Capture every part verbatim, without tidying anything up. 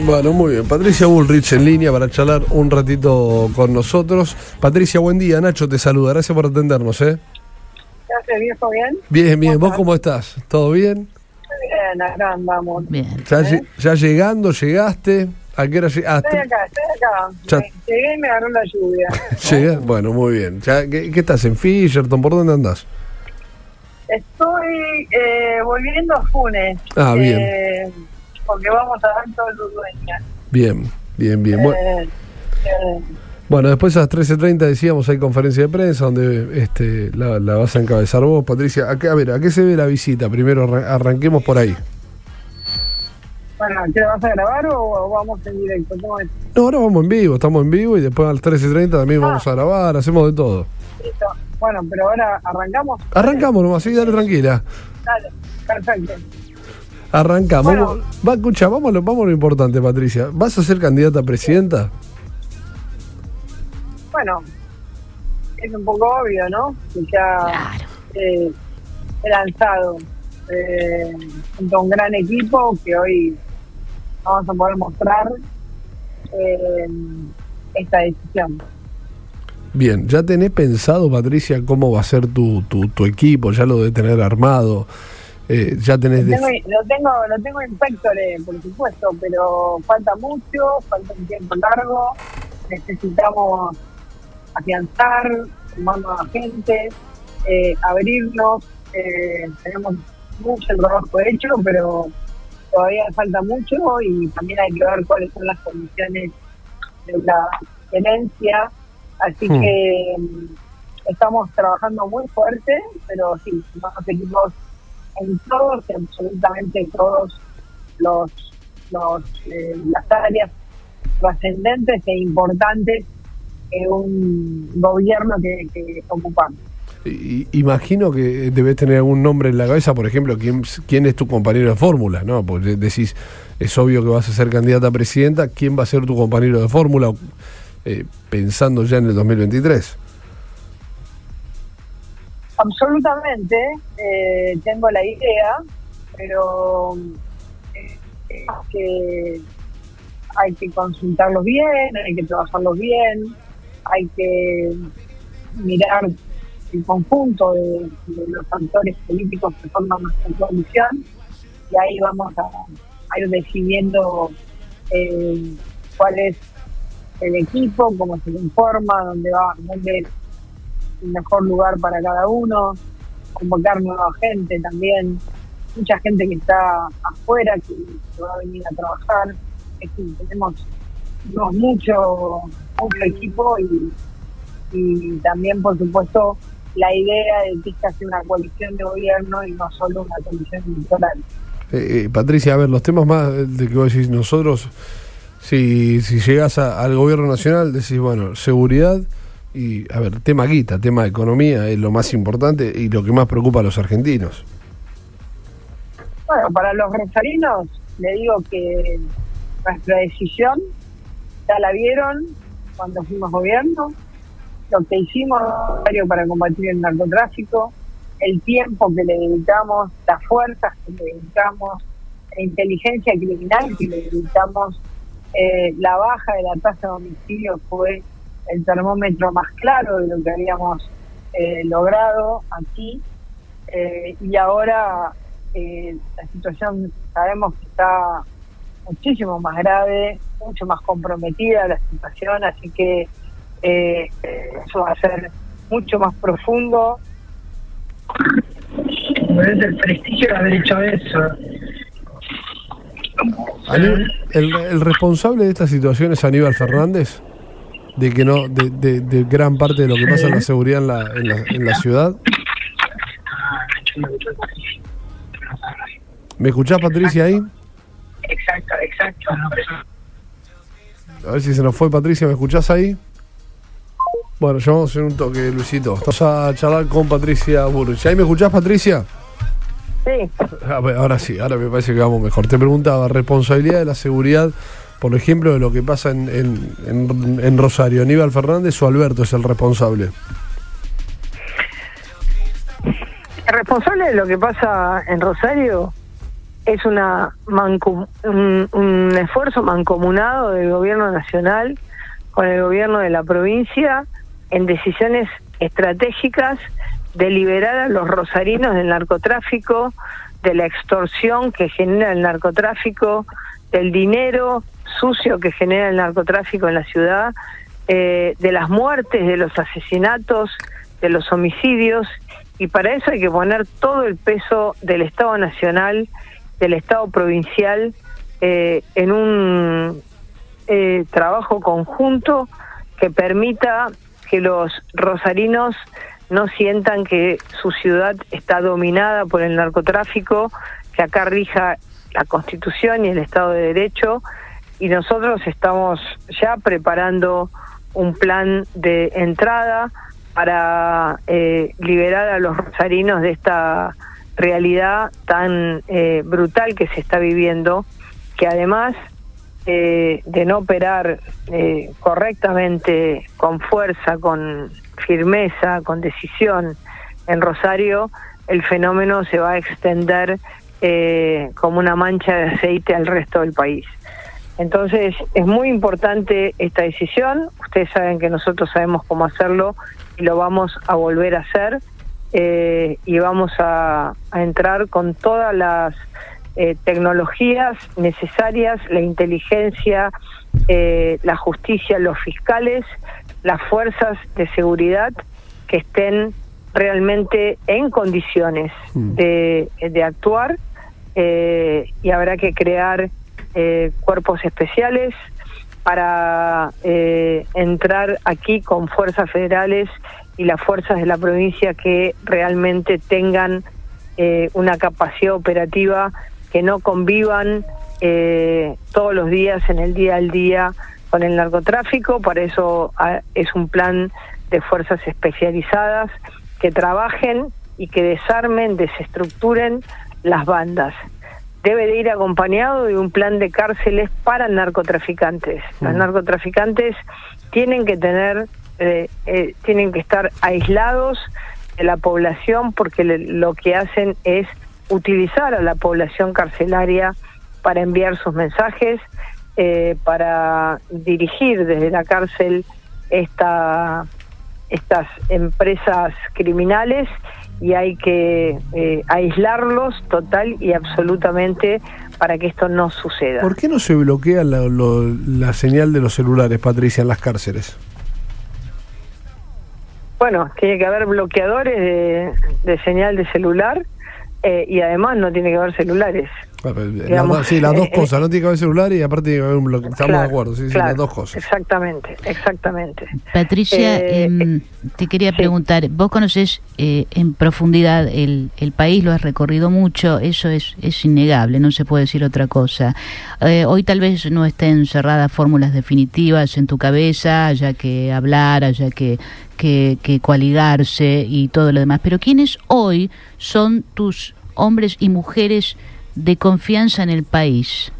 Bueno, muy bien. Patricia Bullrich en línea para charlar un ratito con nosotros. Patricia, buen día. Nacho te saluda. Gracias por atendernos, ¿eh? Gracias, viejo, ¿bien? Bien, bien. ¿Vos cómo estás? ¿Todo bien? Bien, acá andamos. Bien. ¿Ya, ¿Eh? ya llegando? ¿Llegaste? ¿A qué hora llegaste? Estoy acá, estoy acá. Ya. Llegué y me agarró la lluvia. Llega. Bueno, muy bien. Ya, ¿qué, ¿Qué estás? ¿En Fisherton? ¿Por dónde andás? Estoy eh, volviendo a Funes. Ah, bien. Eh, porque vamos a dar todo el Uruguaña. Bien, bien, bien. Bueno, Eh, eh, bueno, después a las trece treinta decíamos hay conferencia de prensa donde este, la, la vas a encabezar vos, Patricia. ¿A, qué, a ver, ¿a qué se ve la visita? Primero arran- arranquemos por ahí. bueno, ¿qué vas a grabar o, o vamos en directo? ¿Cómo es? No, ahora vamos en vivo, estamos en vivo y después a las trece treinta también Ah. vamos a grabar, hacemos de todo. Listo. Bueno, pero ahora arrancamos. Arrancamos nomás, sí, dale tranquila. Dale, perfecto. Arrancamos. Bueno. Vamos- Va, escucha, vamos a, lo, vamos a lo importante, Patricia. ¿Vas a ser candidata a presidenta? Bueno, es un poco obvio, ¿no? Que ya Claro. eh, he lanzado eh, junto a un gran equipo que hoy vamos a poder mostrar eh, esta decisión. Bien, ¿ya tenés pensado, Patricia, cómo va a ser tu, tu, tu equipo? ¿Ya lo debe tener armado? Eh, ¿Ya tenés... Lo def- tengo, lo tengo, lo tengo en Pectore, por supuesto, pero falta mucho, falta un tiempo largo, necesitamos afianzar, sumar nueva gente, eh, abrirnos, eh, tenemos mucho el trabajo hecho, pero todavía falta mucho y también hay que ver cuáles son las condiciones de la gerencia, así Hmm. que mm, estamos trabajando muy fuerte, pero sí, somos equipos en todos, y absolutamente todos los, los eh, las áreas trascendentes e importantes en un gobierno que, que ocupamos. I- Imagino que debes tener algún nombre en la cabeza, por ejemplo, ¿quién, quién es tu compañero de fórmula? ¿No? Porque decís, es obvio que vas a ser candidata a presidenta, ¿quién va a ser tu compañero de fórmula? Eh, pensando ya en el dos mil veintitrés. Absolutamente, eh, tengo la idea, pero eh, es que hay que consultarlos bien, hay que trabajarlos bien, hay que mirar el conjunto de, de los actores políticos que forman nuestra coalición y ahí vamos a, a ir decidiendo eh, cuál es el equipo, cómo se conforma, dónde va, dónde es el mejor lugar para cada uno, convocar nueva gente también, mucha gente que está afuera, que, que va a venir a trabajar, es decir, tenemos, tenemos mucho, mucho equipo y, y también, por supuesto, la idea de que esta sea una coalición de gobierno y no solo una coalición electoral. Eh, eh, Patricia, a ver, los temas más de que vos decís nosotros, si, si llegás a- al gobierno nacional, decís, bueno, seguridad y, a ver, tema guita, tema economía es lo más importante y lo que más preocupa a los argentinos. Bueno, para los rosarinos, le digo que nuestra decisión ya la vieron cuando fuimos gobierno, lo que hicimos para combatir el narcotráfico, el tiempo que le dedicamos, las fuerzas que le dedicamos, la inteligencia criminal que le dedicamos, eh, la baja de la tasa de homicidio fue el termómetro más claro de lo que habíamos eh, logrado aquí, eh, y ahora eh, la situación sabemos que está muchísimo más grave, mucho más comprometida la situación, así que eh, eso va a ser mucho más profundo. Es el prestigio de haber hecho eso. Aníbal- el, el responsable de esta situación es Aníbal Fernández, de que no, de, de, de gran parte de lo que pasa en la seguridad en la, en la, en la ciudad. ¿Me escuchás, Patricia, ahí? Exacto, exacto. A ver si se nos fue, Patricia, ¿me escuchás ahí? Bueno, ya vamos en un toque, Luisito. Vamos a charlar con Patricia Bullrich. ¿Ahí me escuchás, Patricia? Sí, A ver, ahora sí, ahora me parece que vamos mejor. Te preguntaba, responsabilidad de la seguridad, por ejemplo, de lo que pasa en, en, en, en Rosario. ¿Aníbal Fernández o Alberto es el responsable? el responsable de lo que pasa en Rosario es una mancu un, un esfuerzo mancomunado del gobierno nacional con el gobierno de la provincia en decisiones estratégicas de liberar a los rosarinos del narcotráfico, de la extorsión que genera el narcotráfico, del dinero sucio que genera el narcotráfico en la ciudad, eh, de las muertes, de los asesinatos, de los homicidios, y para eso hay que poner todo el peso del Estado Nacional, del Estado Provincial, eh, en un eh, trabajo conjunto que permita que los rosarinos no sientan que su ciudad está dominada por el narcotráfico, que acá rija la Constitución y el Estado de Derecho, y nosotros estamos ya preparando un plan de entrada para eh, liberar a los rosarinos de esta realidad tan eh, brutal que se está viviendo, que además eh, de no operar eh, correctamente, con fuerza, con firmeza, con decisión en Rosario, el fenómeno se va a extender eh, como una mancha de aceite al resto del país. Entonces es muy importante esta decisión. Ustedes saben que nosotros sabemos cómo hacerlo y lo vamos a volver a hacer, eh, y vamos a, a entrar con todas las eh, tecnologías necesarias, la inteligencia, eh, la justicia, los fiscales, las fuerzas de seguridad que estén realmente en condiciones de, de actuar, eh, y habrá que crear eh, cuerpos especiales para eh, entrar aquí con fuerzas federales y las fuerzas de la provincia que realmente tengan eh, una capacidad operativa, que no convivan eh, todos los días, en el día al día, con el narcotráfico. Para eso a, es un plan de fuerzas especializadas que trabajen y que desarmen, desestructuren las bandas. Debe de ir acompañado de un plan de cárceles para narcotraficantes. Mm. Los narcotraficantes tienen que tener, eh, eh, tienen que estar aislados de la población, porque le, lo que hacen es utilizar a la población carcelaria para enviar sus mensajes, eh, para dirigir desde la cárcel esta, estas empresas criminales, y hay que eh, aislarlos total y absolutamente para que esto no suceda. ¿Por qué no se bloquea la, lo, la señal de los celulares, Patricia, en las cárceles? Bueno, tiene que haber bloqueadores de, de señal de celular, eh, y además no tiene que haber celulares. Bueno, digamos, la, sí, las dos eh, cosas, no tiene que haber celular y aparte tiene que haber un bloqueo. Estamos claro, de acuerdo, sí, sí, claro, las dos cosas. Exactamente, exactamente. Patricia, eh, eh, te quería sí. preguntar, vos conocés eh, en profundidad el, el país, lo has recorrido mucho, eso es, es innegable, no se puede decir otra cosa. Eh, hoy tal vez no estén cerradas fórmulas definitivas en tu cabeza, haya que hablar, haya que, que, que coaligarse y todo lo demás, pero ¿quiénes hoy son tus hombres y mujeres de confianza en el país?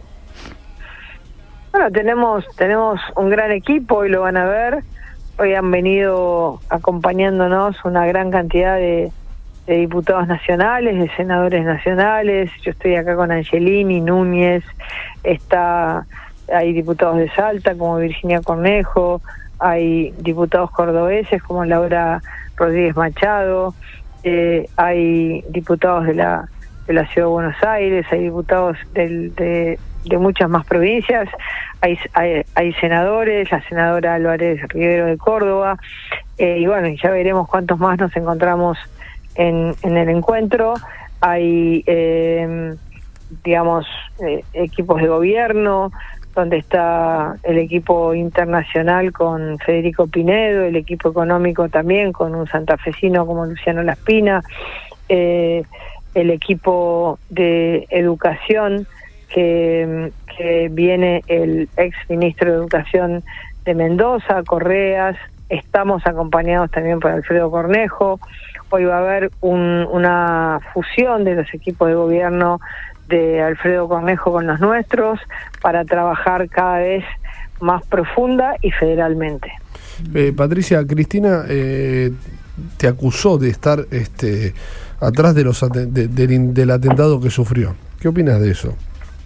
Bueno, tenemos tenemos un gran equipo, hoy lo van a ver. Hoy han venido acompañándonos una gran cantidad de, de diputados nacionales, de senadores nacionales. Yo estoy acá con Angelini, Núñez, está hay diputados de Salta como Virginia Cornejo, hay diputados cordobeses como Laura Rodríguez Machado, eh, hay diputados de la de la Ciudad de Buenos Aires, hay diputados del, de, de muchas más provincias, hay, hay, hay senadores, la senadora Álvarez Rivero de Córdoba, eh, y bueno, ya veremos cuántos más nos encontramos en, en el encuentro. Hay, eh, digamos, eh, equipos de gobierno, donde está el equipo internacional con Federico Pinedo, el equipo económico también con un santafesino como Luciano Laspina, eh, el equipo de educación que, que viene el ex ministro de Educación de Mendoza, Correas. Estamos acompañados también por Alfredo Cornejo. Hoy va a haber un, una fusión de los equipos de gobierno de Alfredo Cornejo con los nuestros para trabajar cada vez más profunda y federalmente. Eh, Patricia, Cristina eh, te acusó de estar este atrás de los de, de, del atentado que sufrió. ¿Qué opinas de eso?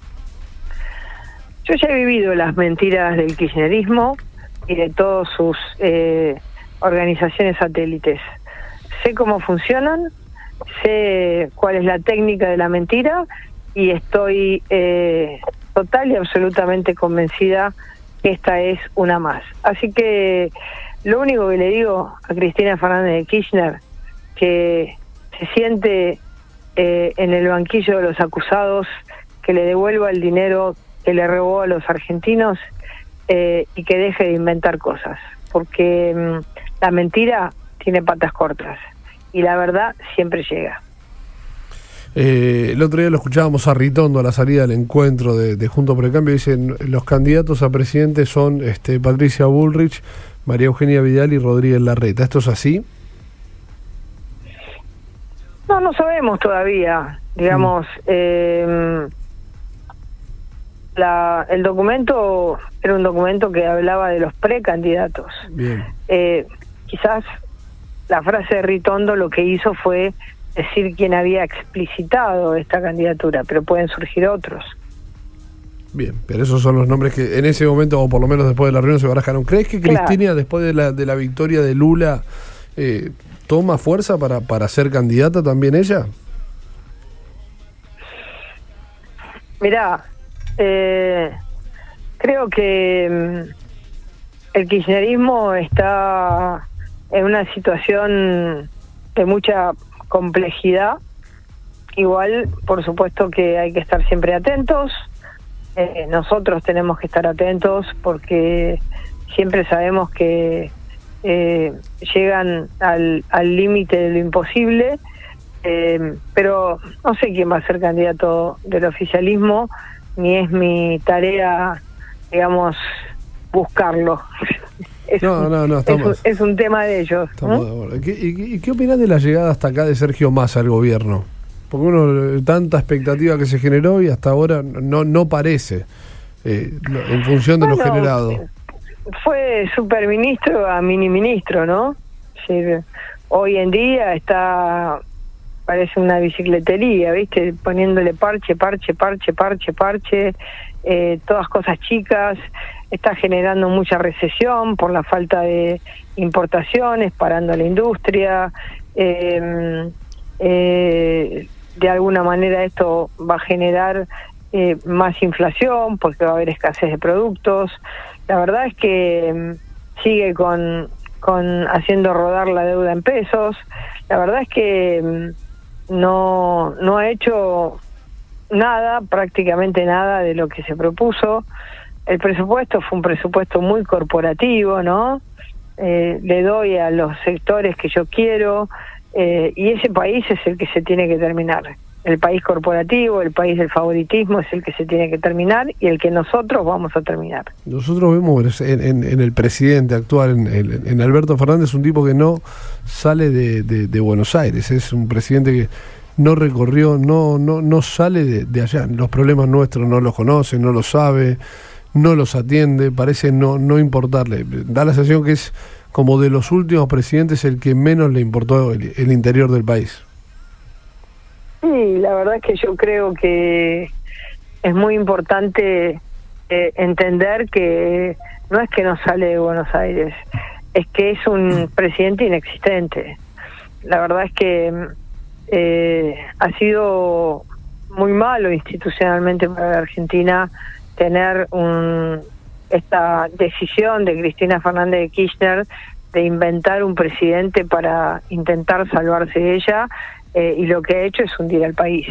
Yo ya he vivido las mentiras del kirchnerismo y de todas sus eh, organizaciones satélites. Sé cómo funcionan, sé cuál es la técnica de la mentira y estoy eh, total y absolutamente convencida que esta es una más. Así que lo único que le digo a Cristina Fernández de Kirchner, que se siente eh, en el banquillo de los acusados, que le devuelva el dinero que le robó a los argentinos eh, y que deje de inventar cosas, porque mmm, la mentira tiene patas cortas y la verdad siempre llega. Eh, el otro día lo escuchábamos a Ritondo a la salida del encuentro de, de Juntos por el Cambio. Dicen, los candidatos a presidente son este, Patricia Bullrich, María Eugenia Vidal y Rodríguez Larreta. ¿Esto es así? No, no sabemos todavía. Digamos, mm. eh, la, el documento era un documento que hablaba de los precandidatos. Bien. Eh, quizás la frase de Ritondo lo que hizo fue decir quién había explicitado esta candidatura, pero pueden surgir otros. Bien, pero esos son los nombres que en ese momento, o por lo menos después de la reunión, se barajaron. ¿Crees que Cristina, claro, después de la, de la victoria de Lula, eh, toma fuerza para, para ser candidata también ella? Mirá, eh, creo que mm, el kirchnerismo está en una situación de mucha complejidad. Igual, por supuesto que hay que estar siempre atentos. Eh, nosotros tenemos que estar atentos porque siempre sabemos que eh, llegan al al límite de lo imposible, eh, pero no sé quién va a ser candidato del oficialismo, ni es mi tarea, digamos, buscarlo. Es, no, un, no, no, estamos, es, un, es un tema de ellos. Estamos de acuerdo. ¿Qué, y, ¿Y qué opinás de la llegada hasta acá de Sergio Massa al gobierno? Porque uno, tanta expectativa que se generó y hasta ahora no no parece, eh, en función de bueno, lo generado. Fue superministro a mini ministro, ¿no? Es decir, hoy en día está, parece una bicicletería, ¿viste? Poniéndole parche, parche, parche, parche, parche, eh, todas cosas chicas. Está generando mucha recesión por la falta de importaciones, parando la industria. Eh, eh, de alguna manera esto va a generar eh, más inflación porque va a haber escasez de productos. La verdad es que eh, sigue con, con haciendo rodar la deuda en pesos. La verdad es que eh, no, no ha hecho nada, prácticamente nada de lo que se propuso. El presupuesto fue un presupuesto muy corporativo, ¿no? Eh, le doy a los sectores que yo quiero, eh, y ese país es el que se tiene que terminar. El país corporativo, el país del favoritismo es el que se tiene que terminar y el que nosotros vamos a terminar. Nosotros vemos en, en, en el presidente actual, en, en, en Alberto Fernández, un tipo que no sale de, de, de Buenos Aires. Es un presidente que no recorrió, no, no, no sale de, de allá. Los problemas nuestros no los conoce, no los sabe, no los atiende, parece no no importarle. Da la sensación que es como de los últimos presidentes el que menos le importó el, el interior del país. Sí, la verdad es que yo creo que es muy importante eh, entender que no es que no sale de Buenos Aires, es que es un presidente inexistente. La verdad es que eh, ha sido muy malo institucionalmente para la Argentina tener un, esta decisión de Cristina Fernández de Kirchner de inventar un presidente para intentar salvarse de ella, eh, y lo que ha hecho es hundir al país.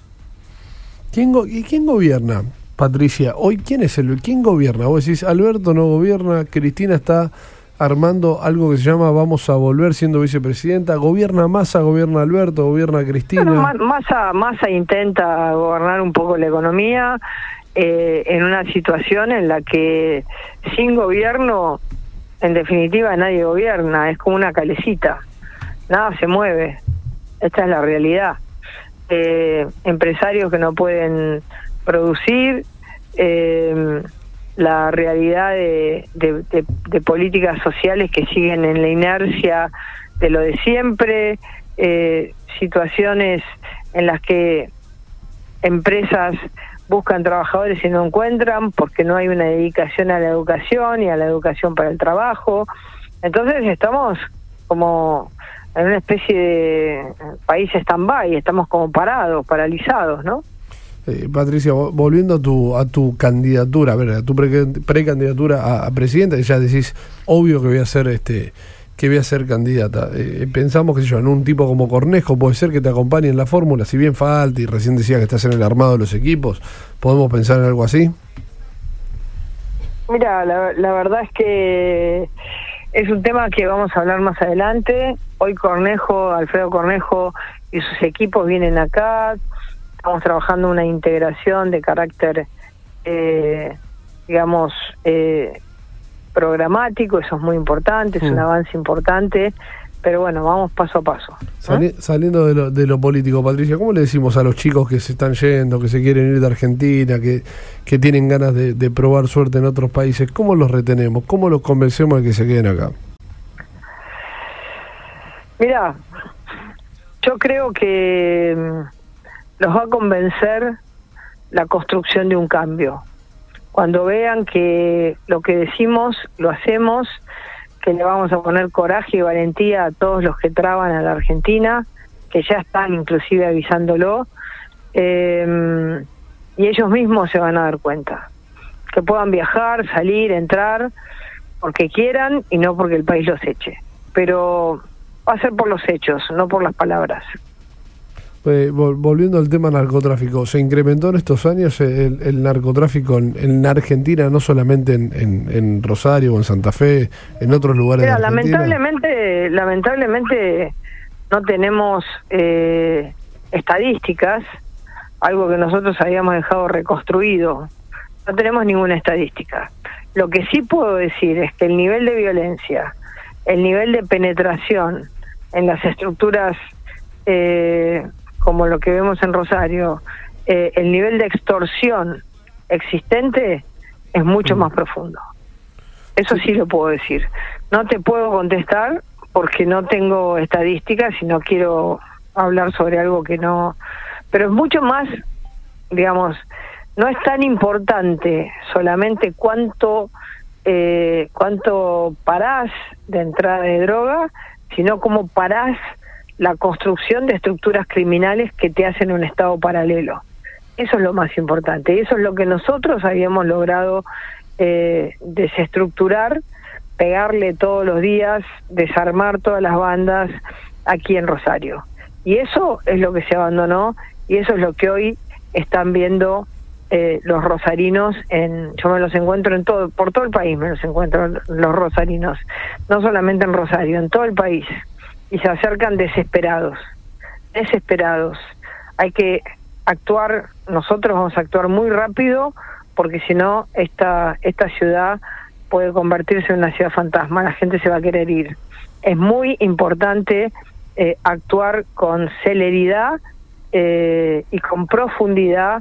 ¿Quién go- ¿Y quién gobierna, Patricia? Hoy, ¿quién es el quién gobierna? Vos decís, Alberto no gobierna, Cristina está armando algo que se llama Vamos a Volver siendo vicepresidenta. ¿Gobierna Massa, gobierna Alberto, gobierna Cristina? Bueno, Massa, Massa intenta gobernar un poco la economía, Eh, en una situación en la que sin gobierno, en definitiva, nadie gobierna, es como una calecita, nada se mueve, esta es la realidad. Eh, empresarios que no pueden producir, eh, la realidad de, de, de, de políticas sociales que siguen en la inercia de lo de siempre, eh, situaciones en las que empresas buscan trabajadores y no encuentran porque no hay una dedicación a la educación y a la educación para el trabajo. Entonces estamos como en una especie de país stand-by, estamos como parados, paralizados, ¿no? Eh, Patricia, volviendo a tu a tu candidatura, a ver, a tu pre- precandidatura a, a presidenta, ya decís, obvio que voy a ser este que voy a ser candidata. Eh, pensamos que yo, en un tipo como Cornejo, puede ser que te acompañe en la fórmula, si bien falta, y recién decía que estás en el armado de los equipos, ¿podemos pensar en algo así? Mira, la, la verdad es que es un tema que vamos a hablar más adelante. Hoy Cornejo, Alfredo Cornejo y sus equipos vienen acá, estamos trabajando una integración de carácter, eh, digamos, eh, programático, eso es muy importante, es mm. un avance importante, pero bueno, vamos paso a paso. Sali ¿Eh? Saliendo de lo, de lo político, Patricia, ¿cómo le decimos a los chicos que se están yendo, que se quieren ir de Argentina, que, que tienen ganas de, de probar suerte en otros países? ¿Cómo los retenemos? ¿Cómo los convencemos de que se queden acá? Mira, yo creo que los va a convencer la construcción de un cambio. Cuando vean que lo que decimos lo hacemos, que le vamos a poner coraje y valentía a todos los que traban a la Argentina, que ya están inclusive avisándolo, eh, y ellos mismos se van a dar cuenta. Que puedan viajar, salir, entrar, porque quieran y no porque el país los eche. Pero va a ser por los hechos, no por las palabras. Eh, volviendo al tema narcotráfico, ¿se incrementó en estos años el, el narcotráfico en, en Argentina, no solamente en, en, en Rosario o en Santa Fe, en otros lugares Mira, de Argentina? lamentablemente, lamentablemente no tenemos eh, estadísticas, algo que nosotros habíamos dejado reconstruido. No tenemos ninguna estadística. Lo que sí puedo decir es que el nivel de violencia, el nivel de penetración en las estructuras eh, como lo que vemos en Rosario, eh, el nivel de extorsión existente es mucho más profundo. Eso sí lo puedo decir. No te puedo contestar porque no tengo estadísticas y no quiero hablar sobre algo que no... Pero es mucho más, digamos, no es tan importante solamente cuánto, eh, cuánto parás de entrada de droga, sino cómo parás la construcción de estructuras criminales que te hacen un estado paralelo. Eso es lo más importante, y eso es lo que nosotros habíamos logrado eh, desestructurar, pegarle todos los días, desarmar todas las bandas aquí en Rosario. Y eso es lo que se abandonó, y eso es lo que hoy están viendo eh, los rosarinos. En, yo me los encuentro en todo, por todo el país me los encuentro los rosarinos, no solamente en Rosario, en todo el país. Y se acercan desesperados, desesperados. Hay que actuar, nosotros vamos a actuar muy rápido, porque si no, esta, esta ciudad puede convertirse en una ciudad fantasma, la gente se va a querer ir. Es muy importante eh, actuar con celeridad eh, y con profundidad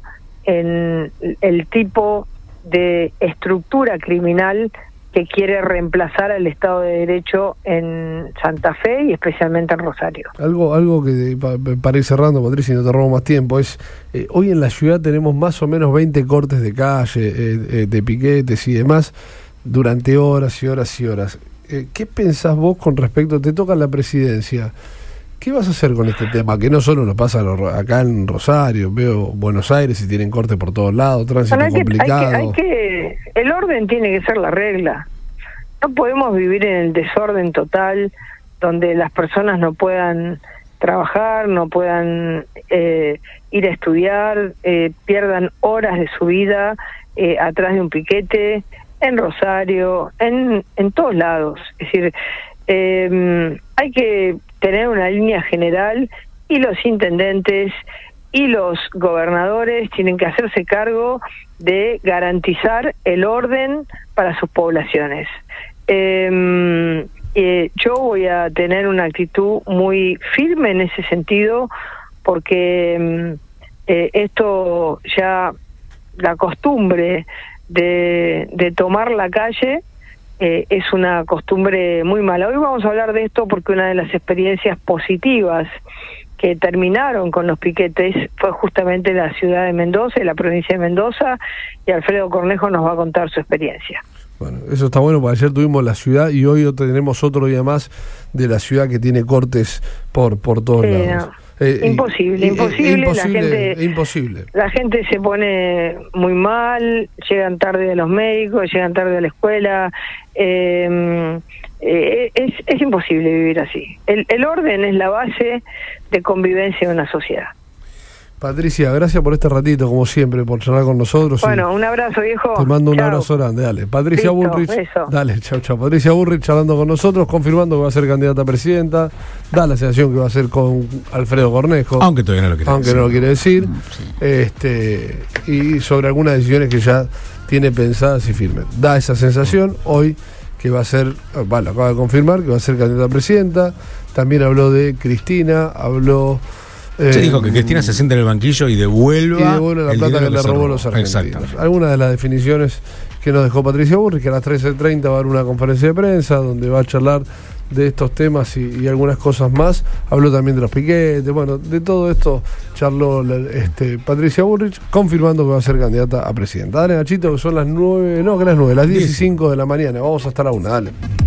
en el tipo de estructura criminal que quiere reemplazar al Estado de Derecho en Santa Fe y especialmente en Rosario. Algo algo que, para ir cerrando, Patricia, y no te robo más tiempo, es eh, hoy en la ciudad tenemos más o menos veinte cortes de calle, eh, eh, de piquetes y demás, durante horas y horas y horas. Eh, ¿Qué pensás vos con respecto, te toca la presidencia? ¿Qué vas a hacer con este tema? Que no solo nos pasa acá en Rosario, veo Buenos Aires y tienen corte por todos lados, tránsito bueno, hay complicado. Que, hay, que, hay que, el orden tiene que ser la regla. No podemos vivir en el desorden total, donde las personas no puedan trabajar, no puedan eh, ir a estudiar, eh, pierdan horas de su vida eh, atrás de un piquete, en Rosario, en, en todos lados. Es decir, eh, hay que tener una línea general, y los intendentes y los gobernadores tienen que hacerse cargo de garantizar el orden para sus poblaciones. Eh, eh, yo voy a tener una actitud muy firme en ese sentido, porque eh, esto ya, la costumbre de, de tomar la calle, Eh, es una costumbre muy mala. Hoy vamos a hablar de esto porque una de las experiencias positivas que terminaron con los piquetes fue justamente la ciudad de Mendoza y la provincia de Mendoza, y Alfredo Cornejo nos va a contar su experiencia. Bueno, eso está bueno, porque ayer tuvimos la ciudad y hoy tenemos otro día más de la ciudad que tiene cortes por por todos Sí, lados. no. Eh, imposible, eh, imposible, eh, imposible, la gente, imposible. La gente se pone muy mal, llegan tarde a los médicos, llegan tarde a la escuela, eh, eh, es, es imposible vivir así. El, el orden es la base de convivencia de una sociedad. Patricia, gracias por este ratito, como siempre, por charlar con nosotros. Bueno, un abrazo, viejo. Te mando un Chau. abrazo grande, dale. Patricia Listo, Bullrich, eso. dale, chau, chau. Patricia Bullrich charlando con nosotros, confirmando que va a ser candidata a presidenta, da la sensación que va a ser con Alfredo Cornejo. Aunque todavía no lo quiere aunque decir. no lo quiere decir. Sí. Este, y sobre algunas decisiones que ya tiene pensadas y firmes. Da esa sensación hoy que va a ser, bueno, acaba de confirmar que va a ser candidata a presidenta. También habló de Cristina, habló... Se eh, dijo que Cristina se siente en el banquillo y devuelva, y devuelve la el plata dinero que le se robó los argentinos. Exactamente. Algunas de las definiciones que nos dejó Patricia Bullrich, que a las trece treinta va a haber una conferencia de prensa donde va a charlar de estos temas y, y algunas cosas más. Habló también de los piquetes, bueno, de todo esto charló la, este, Patricia Bullrich, confirmando que va a ser candidata a presidenta. Dale, Nachito, que son las nueve, no, que las nueve, las diez y cinco de la mañana. Vamos hasta la una, dale.